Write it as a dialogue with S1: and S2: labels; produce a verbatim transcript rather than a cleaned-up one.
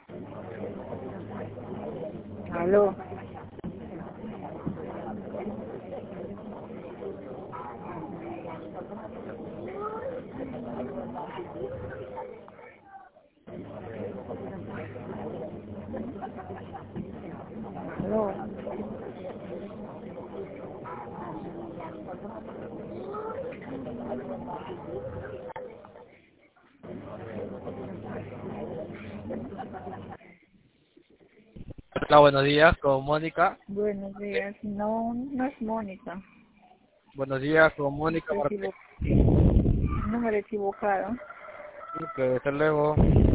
S1: Aló. Aló.
S2: Hola, buenos días, con Mónica.
S1: Buenos días. No, no es Mónica.
S2: Buenos días, con Mónica
S1: Estoy
S2: Martínez.
S1: equivo- número equivocado.
S2: Que hasta luego.